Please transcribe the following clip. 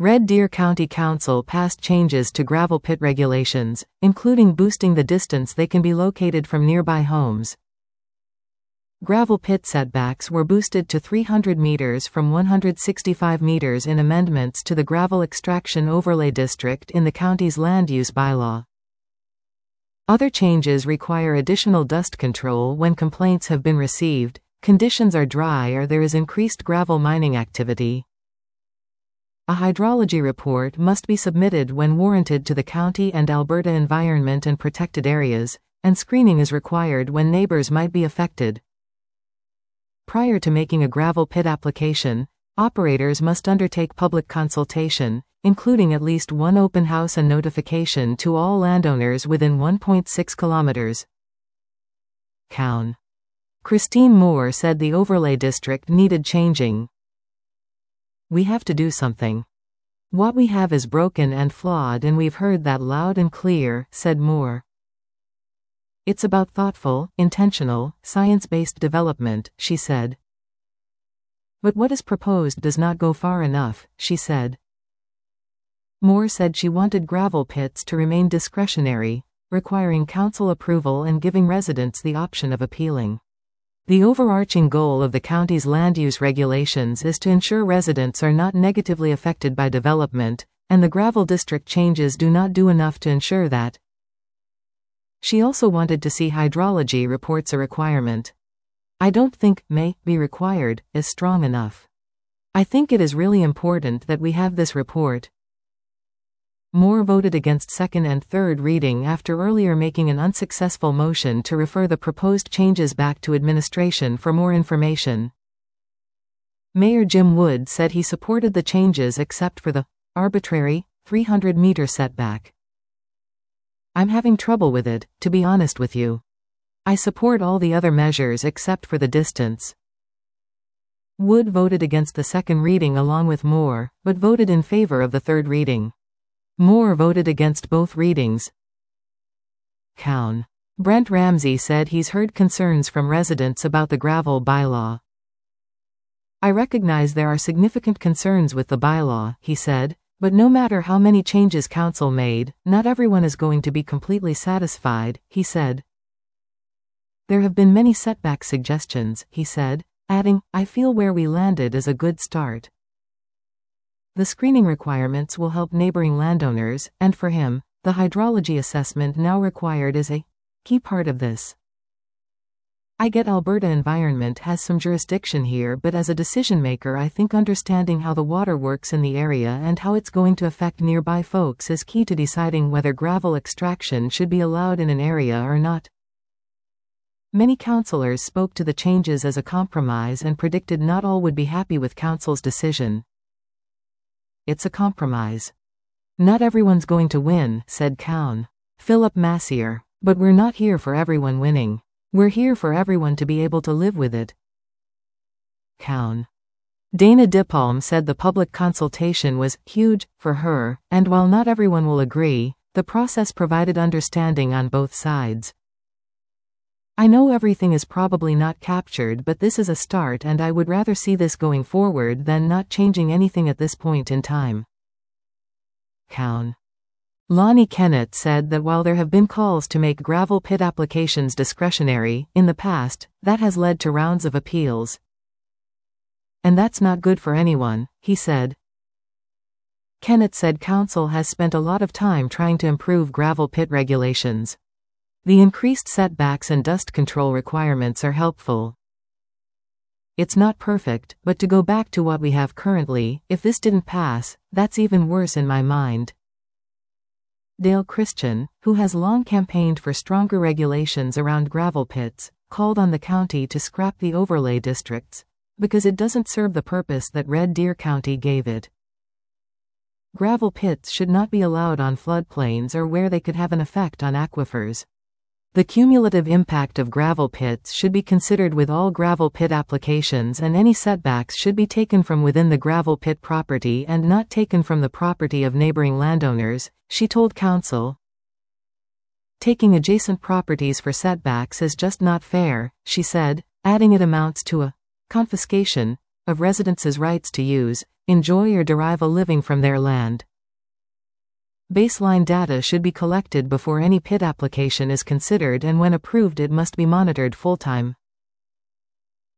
Red Deer County Council passed changes to gravel pit regulations, including boosting the distance they can be located from nearby homes. Gravel pit setbacks were boosted to 300 meters from 165 meters in amendments to the Gravel Extraction Overlay District in the county's land use bylaw. Other changes require additional dust control when complaints have been received, conditions are dry, or there is increased gravel mining activity. A hydrology report must be submitted when warranted to the county and Alberta Environment and Protected Areas, and screening is required when neighbors might be affected. Prior to making a gravel pit application, operators must undertake public consultation, including at least one open house and notification to all landowners within 1.6 kilometers. Cown. Christine Moore said the overlay district needed changing. We have to do something. What we have is broken and flawed, and we've heard that loud and clear, said Moore. It's about thoughtful, intentional, science-based development, she said. But what is proposed does not go far enough, she said. Moore said she wanted gravel pits to remain discretionary, requiring council approval and giving residents the option of appealing. The overarching goal of the county's land use regulations is to ensure residents are not negatively affected by development, and the gravel district changes do not do enough to ensure that. She also wanted to see hydrology reports a requirement. I don't think "may be required" is strong enough. I think it is really important that we have this report. Moore voted against second and third reading after earlier making an unsuccessful motion to refer the proposed changes back to administration for more information. Mayor Jim Wood said he supported the changes except for the arbitrary 300-meter setback. I'm having trouble with it, to be honest with you. I support all the other measures except for the distance. Wood voted against the second reading along with Moore, but voted in favor of the third reading. Moore voted against both readings. Cown. Brent Ramsey said he's heard concerns from residents about the gravel bylaw. I recognize there are significant concerns with the bylaw, he said. But no matter how many changes council made, not everyone is going to be completely satisfied, he said. There have been many setback suggestions, he said, adding, I feel where we landed is a good start. The screening requirements will help neighboring landowners, and for him, the hydrology assessment now required is a key part of this. I get Alberta Environment has some jurisdiction here, but as a decision maker I think understanding how the water works in the area and how it's going to affect nearby folks is key to deciding whether gravel extraction should be allowed in an area or not. Many councillors spoke to the changes as a compromise and predicted not all would be happy with council's decision. It's a compromise. Not everyone's going to win, said Cown. Philip Massier. But we're not here for everyone winning. We're here for everyone to be able to live with it. Cown. Dana Dipalm said the public consultation was huge for her, and while not everyone will agree, the process provided understanding on both sides. I know everything is probably not captured, but this is a start and I would rather see this going forward than not changing anything at this point in time. Cown. Lonnie Kennett said that while there have been calls to make gravel pit applications discretionary, in the past, that has led to rounds of appeals. And that's not good for anyone, he said. Kennett said council has spent a lot of time trying to improve gravel pit regulations. The increased setbacks and dust control requirements are helpful. It's not perfect, but to go back to what we have currently, if this didn't pass, that's even worse in my mind. Dale Christian, who has long campaigned for stronger regulations around gravel pits, called on the county to scrap the overlay districts, because it doesn't serve the purpose that Red Deer County gave it. Gravel pits should not be allowed on floodplains or where they could have an effect on aquifers. The cumulative impact of gravel pits should be considered with all gravel pit applications, and any setbacks should be taken from within the gravel pit property and not taken from the property of neighboring landowners, she told council. Taking adjacent properties for setbacks is just not fair, she said, adding it amounts to a confiscation of residents' rights to use, enjoy or derive a living from their land. Baseline data should be collected before any PIT application is considered, and when approved it must be monitored full-time.